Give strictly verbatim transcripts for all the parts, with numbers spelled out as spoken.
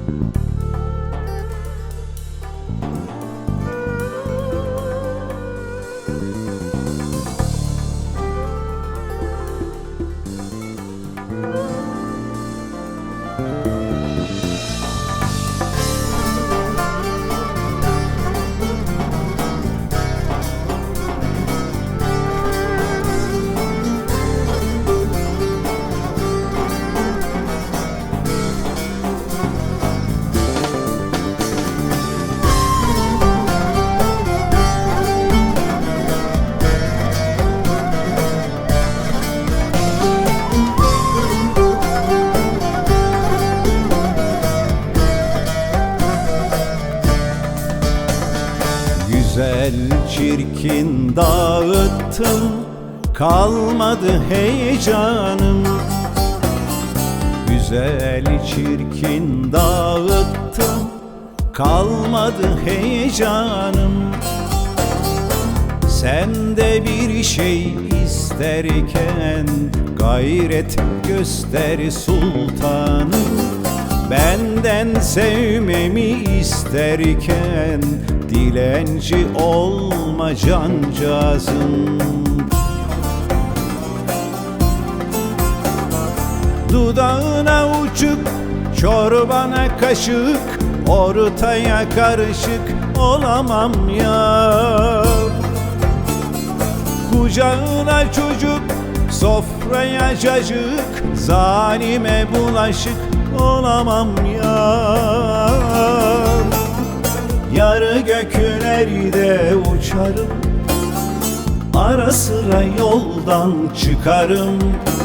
Güzel çirkin dağıttım, kalmadı heyecanım. Güzel çirkin dağıttım, kalmadı heyecanım. Sen de bir şey isterken gayret göster sultanım. Benden sevmemi isterken dilenci olma cancağızım. Dudağına uçuk, çorbana kaşık, ortaya karışık olamam ya. Kucağına çocuk, sofraya cacık, zalime bulaşık olamam ya. Yarı göklerde uçarım, ara sıra yoldan çıkarım.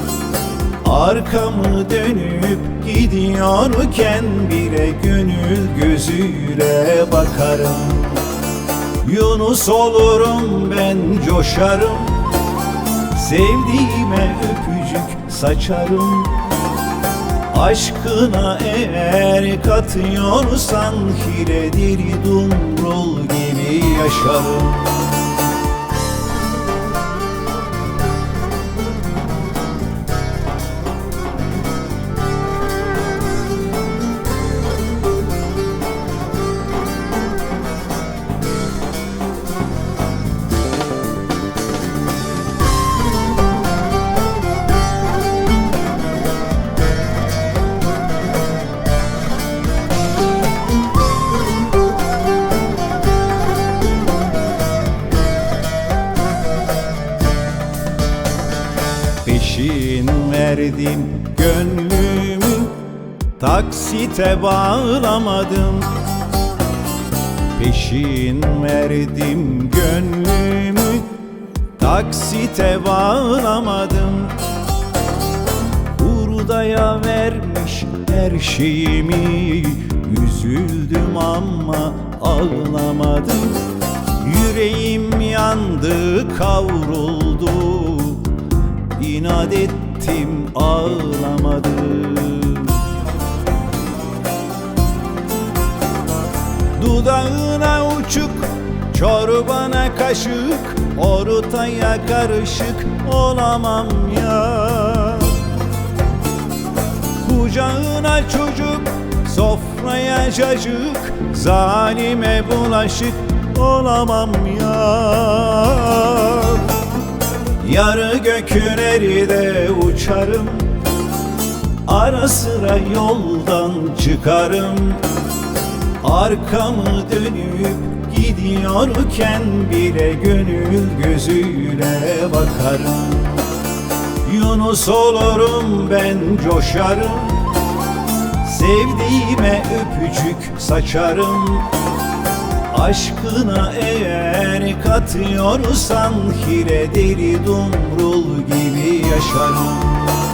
Arkamı dönüp gidiyorken bile gönül gözüyle bakarım. Yunus olurum ben, coşarım, sevdiğime öpücük saçarım. Aşkına eğer katıyorsan hiledir, dumrul gibi yaşarım. Peşin verdim gönlümü, taksite bağlamadım. Peşin verdim gönlümü, taksite bağlamadım. Hurdaya vermiş her şeyimi, üzüldüm ama ağlamadım. Yüreğim yandı, kavruldu, İnat ettim, ağlamadım. Dudağına uçuk, çorbana kaşık, ortaya karışık olamam ya. Kucağına çocuk, sofraya cacık, zalime bulaşık olamam ya. Yarı göklerde uçarım, ara sıra yoldan çıkarım. Arkamı dönüp gidiyorken bile gönül gözüyle bakarım. Yunus olurum ben, coşarım, sevdiğime öpücük saçarım. Aşkına eğer katıyorsan hile deli dumrul gibi yaşarım.